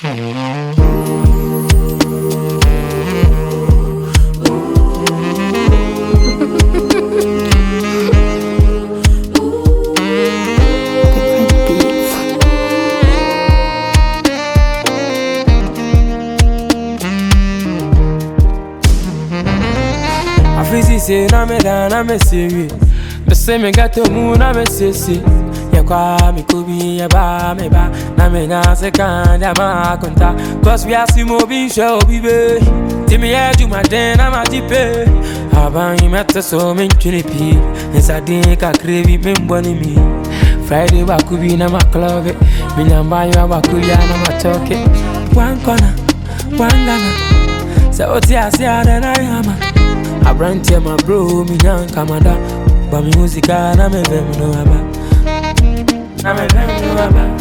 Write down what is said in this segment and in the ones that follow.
Say na me da na me serious. The same me got to move na me sissy. Ya kwa me kubi ya ba me ba. Na me na se kan ya ma konta. Cause we are simo bi show bibe. Timi ya do my den na ma dipe. Aban you met so me chinipi. Insa din ka krevi me mboni mi. Friday wa kubi na ma club. Me nyamba yo wa kuya na ma talk it. One corner, one gana. So oti asia na yama. I ran to my bro, me young Kamada. But me music, I'm a very no about. I'm a very no about.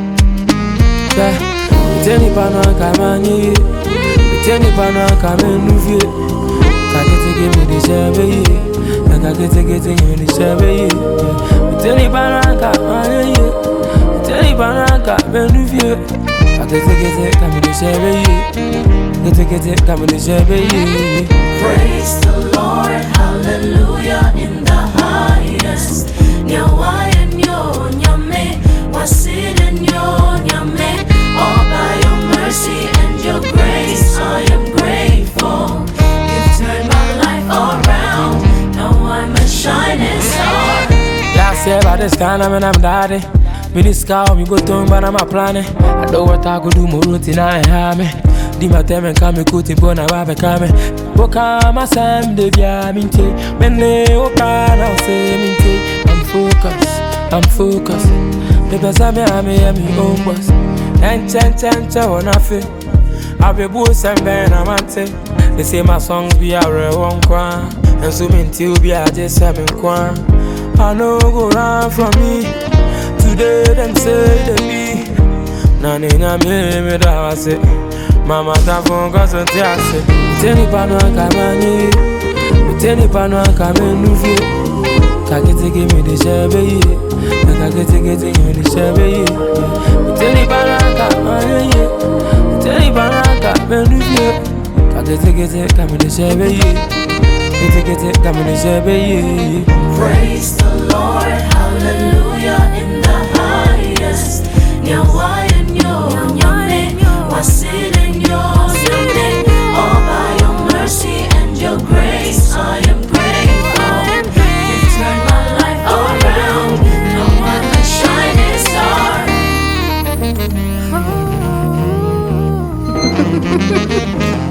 Tell me, Pana, come on, you. Tell me, Pana, come and move it. I get to give me the shabby. I get to get in the shabby. Tell me, Pana, come on, you. Tell me, Pana, come and move it. I get to get it, come in the shabby. Get it, come in the shabby. Praise the Lord, hallelujah, in the highest. Nyawa nyo nyame, wasile nyo nyame. All by your mercy and your grace, I am grateful. You've turned my life around, now I'm a shining star. Last year by this time I'm daddy. Me this car, me go to but I'm a planning. I know what I could do, more routine I have me. Di mateme kame kuti pona wabe kame. Boka masam de via minte. Mene oka na ose minte. I'm focused. The best I'm my own boss. Ten wanna feel. I be boss and ben amante. They say my songs be a real one kwan. And so minty will be a just having kwan. I know go run from me. Today them say they be. Nani na me da wase. Mama ta fonga so tiase. Teni pano kamani. Teni pano kamenu. Kagete give me the shabby. Kagete get in the shabby. Teni pano kamani. Teni pano kamenu. Kagete get come in the shabby. Get come in the shabby. Praise the Lord, hallelujah, in the highest. Nyawa nyo nyame, wasile nyo nyame. All by your mercy and your grace, I am grateful. You turned my life around, now I'm a shining star.